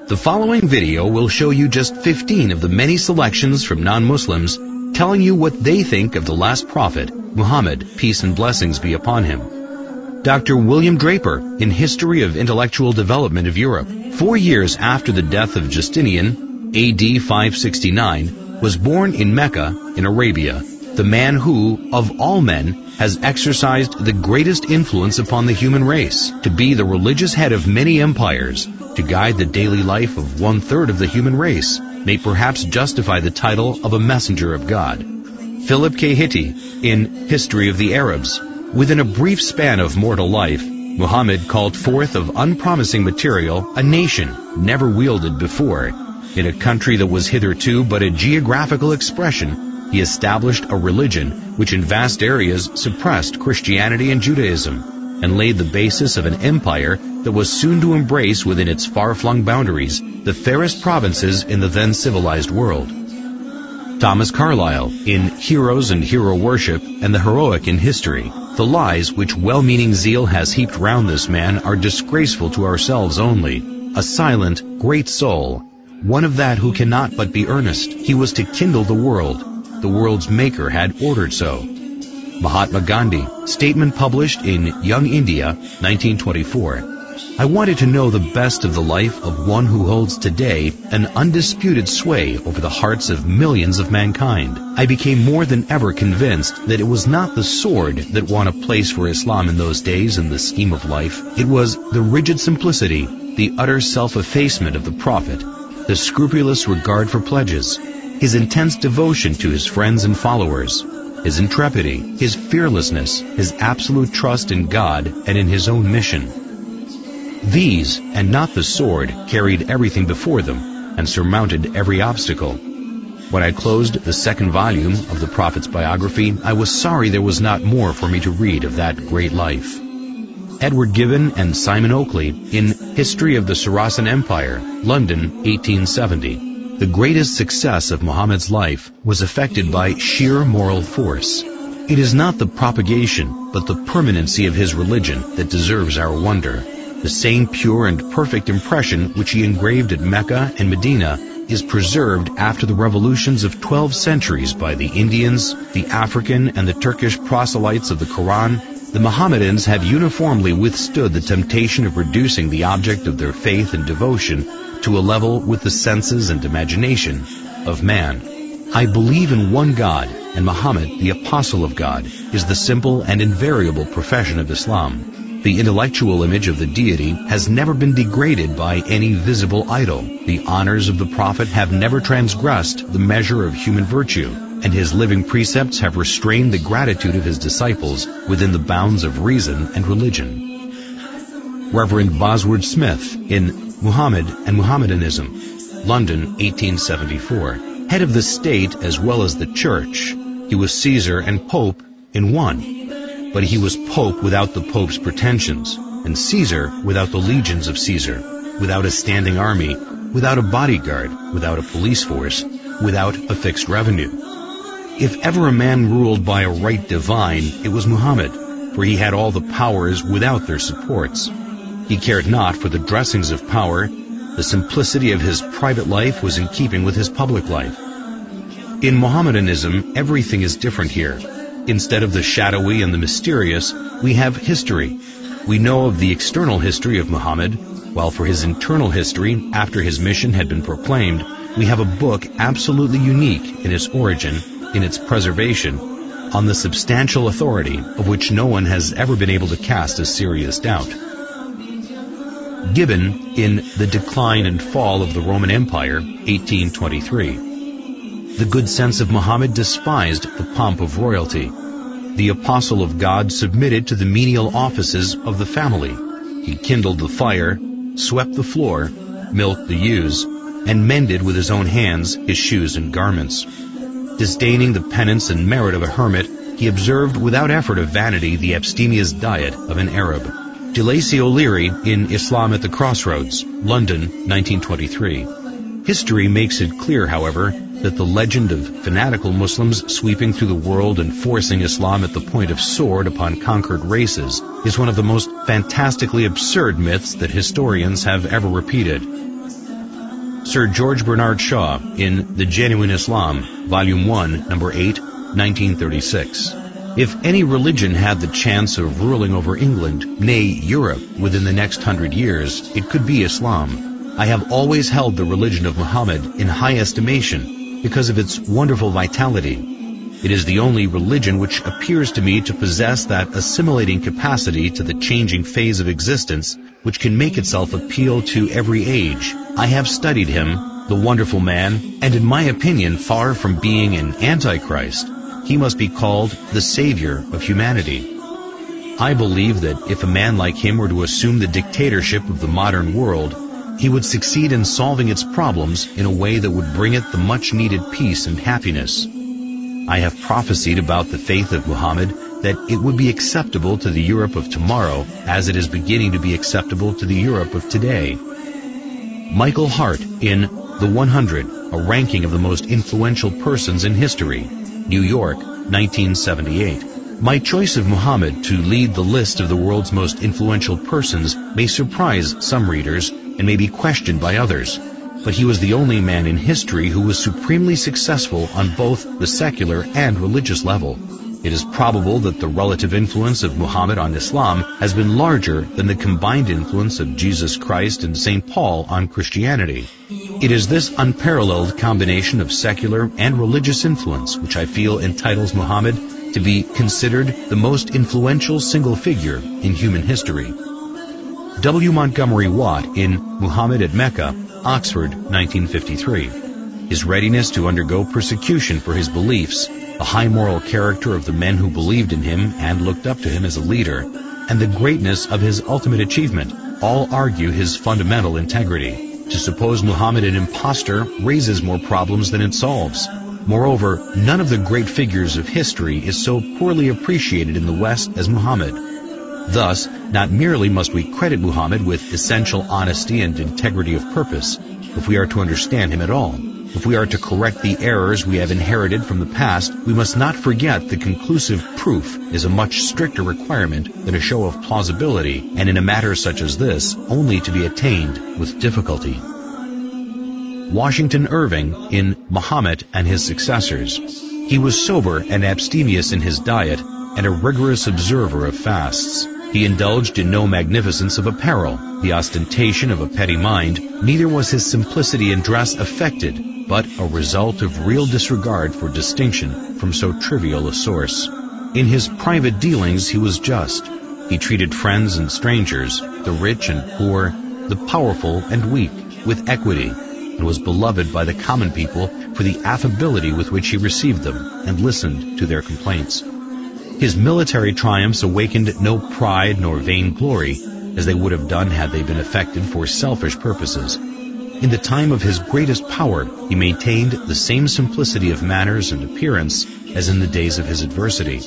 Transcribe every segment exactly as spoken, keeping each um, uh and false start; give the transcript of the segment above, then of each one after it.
The following video will show you just fifteen of the many selections from non-Muslims telling you what they think of the last prophet, Muhammad, peace and blessings be upon him. Doctor William Draper, in History of Intellectual Development of Europe, four years after the death of Justinian, A D five sixty-nine, was born in Mecca, in Arabia, the man who, of all men, has exercised the greatest influence upon the human race, to be the religious head of many empires, to guide the daily life of one-third of the human race, may perhaps justify the title of a messenger of God. Philip K. Hitti, in History of the Arabs, within a brief span of mortal life, Muhammad called forth of unpromising material a nation never wielded before. In a country that was hitherto but a geographical expression, he established a religion which in vast areas suppressed Christianity and Judaism, and laid the basis of an empire that was soon to embrace within its far-flung boundaries the fairest provinces in the then civilized world. Thomas Carlyle, in Heroes and Hero Worship and the Heroic in History, the lies which well-meaning zeal has heaped round this man are disgraceful to ourselves only. A silent, great soul, one of that who cannot but be earnest. He was to kindle the world. The world's maker had ordered so. Mahatma Gandhi, statement published in Young India, nineteen twenty-four. I wanted to know the best of the life of one who holds today an undisputed sway over the hearts of millions of mankind. I became more than ever convinced that it was not the sword that won a place for Islam in those days in the scheme of life. It was the rigid simplicity, the utter self-effacement of the Prophet, the scrupulous regard for pledges, his intense devotion to his friends and followers, his intrepidity, his fearlessness, his absolute trust in God and in his own mission. These, and not the sword, carried everything before them and surmounted every obstacle. When I closed the second volume of the Prophet's biography, I was sorry there was not more for me to read of that great life. Edward Gibbon and Simon Oakley, in History of the Saracen Empire, London, eighteen seventy. The greatest success of Muhammad's life was effected by sheer moral force. It is not the propagation, but the permanency of his religion that deserves our wonder. The same pure and perfect impression which he engraved at Mecca and Medina is preserved after the revolutions of twelve centuries by the Indians, the African and the Turkish proselytes of the Quran. The Mohammedans have uniformly withstood the temptation of reducing the object of their faith and devotion to a level with the senses and imagination of man. I believe in one God, and Muhammad, the Apostle of God, is the simple and invariable profession of Islam. The intellectual image of the deity has never been degraded by any visible idol. The honors of the Prophet have never transgressed the measure of human virtue, and his living precepts have restrained the gratitude of his disciples within the bounds of reason and religion. Reverend Bosworth Smith, in Muhammad and Mohammedanism, London, eighteen seventy-four. Head of the state as well as the church, he was Caesar and Pope in one. But he was Pope without the Pope's pretensions, and Caesar without the legions of Caesar, without a standing army, without a bodyguard, without a police force, without a fixed revenue. If ever a man ruled by a right divine, it was Muhammad, for he had all the powers without their supports. He cared not for the dressings of power. The simplicity of his private life was in keeping with his public life. In Mohammedanism, everything is different here. Instead of the shadowy and the mysterious, we have history. We know of the external history of Muhammad, while for his internal history, after his mission had been proclaimed, we have a book absolutely unique in its origin, in its preservation, on the substantial authority of which no one has ever been able to cast a serious doubt. Gibbon, in The Decline and Fall of the Roman Empire, eighteen twenty-three. The good sense of Muhammad despised the pomp of royalty. The apostle of God submitted to the menial offices of the family. He kindled the fire, swept the floor, milked the ewes, and mended with his own hands his shoes and garments. Disdaining the penance and merit of a hermit, he observed without effort of vanity the abstemious diet of an Arab. De Lacy O'Leary, in Islam at the Crossroads, London, nineteen twenty-three. History makes it clear, however, that the legend of fanatical Muslims sweeping through the world and forcing Islam at the point of sword upon conquered races is one of the most fantastically absurd myths that historians have ever repeated. Sir George Bernard Shaw in The Genuine Islam, Volume one, Number eight, nineteen thirty-six. If any religion had the chance of ruling over England, nay, Europe, within the next hundred years, it could be Islam. I have always held the religion of Muhammad in high estimation because of its wonderful vitality. It is the only religion which appears to me to possess that assimilating capacity to the changing phase of existence which can make itself appeal to every age. I have studied him, the wonderful man, and in my opinion, far from being an antichrist, he must be called the savior of humanity. I believe that if a man like him were to assume the dictatorship of the modern world, he would succeed in solving its problems in a way that would bring it the much-needed peace and happiness. I have prophesied about the faith of Muhammad that it would be acceptable to the Europe of tomorrow as it is beginning to be acceptable to the Europe of today. Michael Hart in The one hundred, a ranking of the most influential persons in history, New York, nineteen seventy-eight. My choice of Muhammad to lead the list of the world's most influential persons may surprise some readers and may be questioned by others. But he was the only man in history who was supremely successful on both the secular and religious level. It is probable that the relative influence of Muhammad on Islam has been larger than the combined influence of Jesus Christ and Saint Paul on Christianity. It is this unparalleled combination of secular and religious influence which I feel entitles Muhammad to be considered the most influential single figure in human history. W. Montgomery Watt in Muhammad at Mecca, Oxford, nineteen fifty-three. His readiness to undergo persecution for his beliefs, the high moral character of the men who believed in him and looked up to him as a leader, and the greatness of his ultimate achievement all argue his fundamental integrity. To suppose Muhammad an impostor raises more problems than it solves. Moreover, none of the great figures of history is so poorly appreciated in the West as Muhammad. Thus, not merely must we credit Muhammad with essential honesty and integrity of purpose, if we are to understand him at all. If we are to correct the errors we have inherited from the past, we must not forget that conclusive proof is a much stricter requirement than a show of plausibility, and in a matter such as this, only to be attained with difficulty. Washington Irving in Muhammad and His Successors. He was sober and abstemious in his diet, and a rigorous observer of fasts. He indulged in no magnificence of apparel, the ostentation of a petty mind, neither was his simplicity in dress affected, but a result of real disregard for distinction from so trivial a source. In his private dealings he was just. He treated friends and strangers, the rich and poor, the powerful and weak, with equity, and was beloved by the common people for the affability with which he received them and listened to their complaints. His military triumphs awakened no pride nor vainglory, as they would have done had they been effected for selfish purposes. In the time of his greatest power, he maintained the same simplicity of manners and appearance as in the days of his adversity.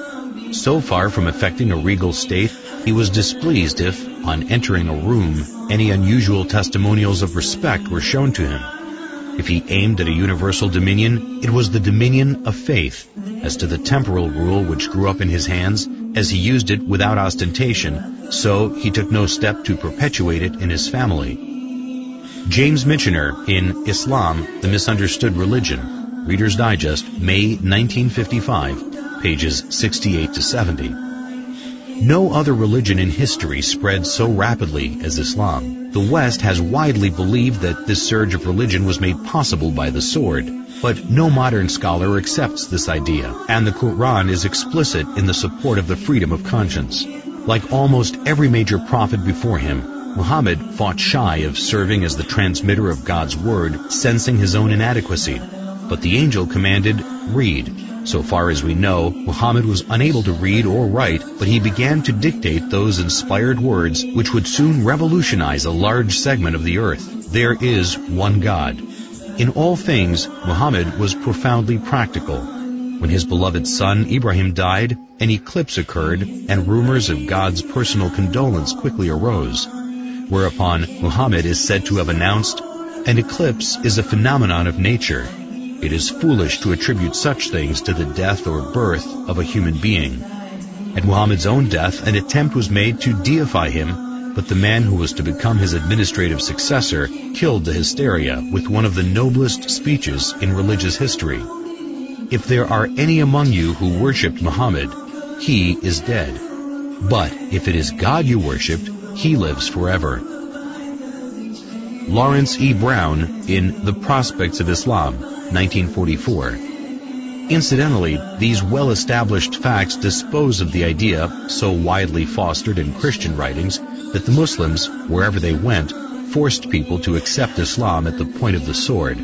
So far from affecting a regal state, he was displeased if, on entering a room, any unusual testimonials of respect were shown to him. If he aimed at a universal dominion, it was the dominion of faith. As to the temporal rule which grew up in his hands, as he used it without ostentation, so he took no step to perpetuate it in his family. James Michener in Islam, the Misunderstood Religion, Reader's Digest, May nineteen fifty-five, pages sixty-eight to seventy. No other religion in history spread so rapidly as Islam. The West has widely believed that this surge of religion was made possible by the sword, but no modern scholar accepts this idea, and the Quran is explicit in the support of the freedom of conscience. Like almost every major prophet before him, Muhammad fought shy of serving as the transmitter of God's word, sensing his own inadequacy. But the angel commanded, "Read." So far as we know, Muhammad was unable to read or write, but he began to dictate those inspired words which would soon revolutionize a large segment of the earth. There is one God. In all things, Muhammad was profoundly practical. When his beloved son Ibrahim died, an eclipse occurred, and rumors of God's personal condolence quickly arose. Whereupon Muhammad is said to have announced, "An eclipse is a phenomenon of nature. It is foolish to attribute such things to the death or birth of a human being." At Muhammad's own death, an attempt was made to deify him, but the man who was to become his administrative successor killed the hysteria with one of the noblest speeches in religious history. If there are any among you who worshipped Muhammad, he is dead. But if it is God you worshipped, he lives forever. Lawrence E. Brown in The Prospects of Islam, nineteen forty-four. Incidentally, these well-established facts dispose of the idea, so widely fostered in Christian writings, that the Muslims, wherever they went, forced people to accept Islam at the point of the sword.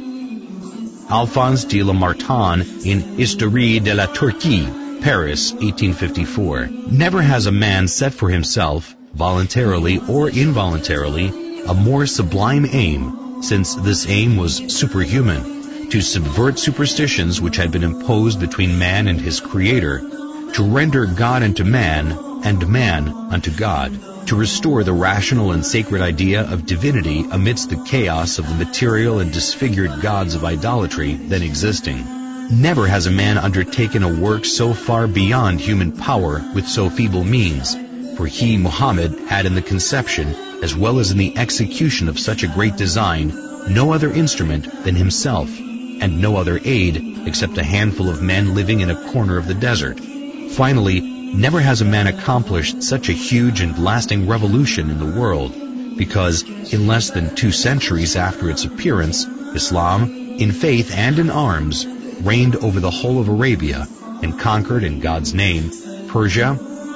Alphonse de Lamartine in Histoire de la Turquie, Paris, eighteen fifty-four. Never has a man set for himself, voluntarily or involuntarily, a more sublime aim, since this aim was superhuman, to subvert superstitions which had been imposed between man and his Creator, to render God unto man, and man unto God, to restore the rational and sacred idea of divinity amidst the chaos of the material and disfigured gods of idolatry then existing. Never has a man undertaken a work so far beyond human power with so feeble means, for he, Muhammad, had in the conception, as well as in the execution of such a great design, no other instrument than himself, and no other aid except a handful of men living in a corner of the desert. Finally, never has a man accomplished such a huge and lasting revolution in the world, because in less than two centuries after its appearance, Islam, in faith and in arms, reigned over the whole of Arabia, and conquered in God's name Persia,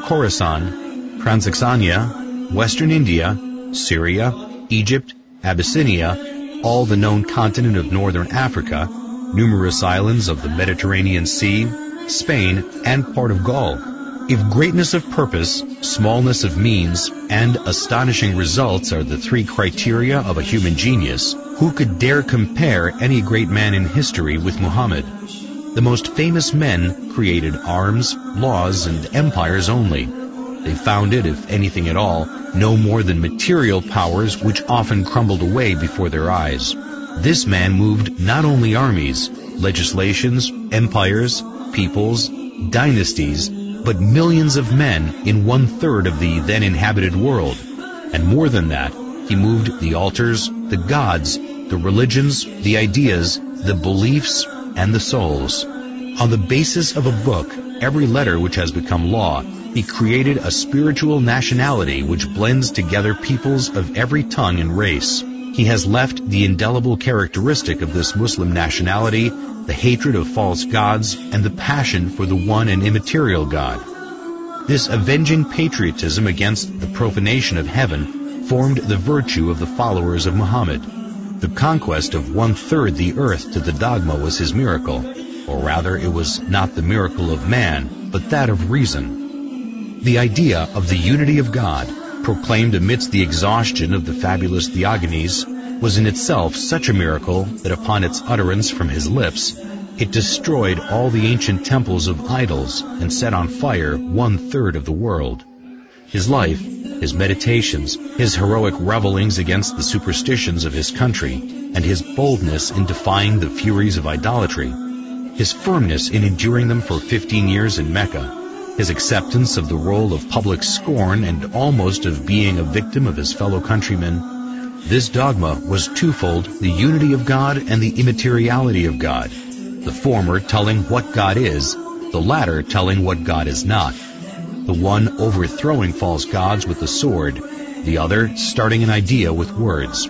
Khorasan, Transoxania, Western India, Syria, Egypt, Abyssinia, all the known continent of northern Africa, numerous islands of the Mediterranean Sea, Spain, and part of Gaul. If greatness of purpose, smallness of means, and astonishing results are the three criteria of a human genius, who could dare compare any great man in history with Muhammad? The most famous men created arms, laws, and empires only. They founded, if anything at all, no more than material powers which often crumbled away before their eyes. This man moved not only armies, legislations, empires, peoples, dynasties, but millions of men in one-third of the then inhabited world. And more than that, he moved the altars, the gods, the religions, the ideas, the beliefs, and the souls. On the basis of a book, every letter which has become law, he created a spiritual nationality which blends together peoples of every tongue and race. He has left the indelible characteristic of this Muslim nationality, the hatred of false gods, and the passion for the one and immaterial God. This avenging patriotism against the profanation of heaven formed the virtue of the followers of Muhammad. The conquest of one-third the earth to the dogma was his miracle, or rather it was not the miracle of man, but that of reason. The idea of the unity of God, proclaimed amidst the exhaustion of the fabulous Theogonies, was in itself such a miracle that upon its utterance from his lips, it destroyed all the ancient temples of idols and set on fire one-third of the world. His life, his meditations, his heroic revelings against the superstitions of his country, and his boldness in defying the furies of idolatry, his firmness in enduring them for fifteen years in Mecca, his acceptance of the role of public scorn and almost of being a victim of his fellow countrymen, this dogma was twofold: the unity of God and the immateriality of God, the former telling what God is, the latter telling what God is not, the one overthrowing false gods with the sword, the other starting an idea with words.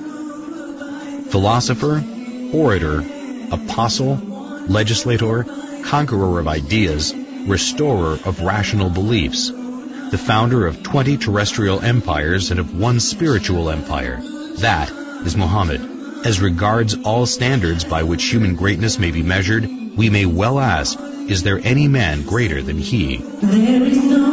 Philosopher, orator, apostle, legislator, conqueror of ideas, restorer of rational beliefs, the founder of twenty terrestrial empires and of one spiritual empire. That is Muhammad. As regards all standards by which human greatness may be measured, we may well ask, is there any man greater than he? There is no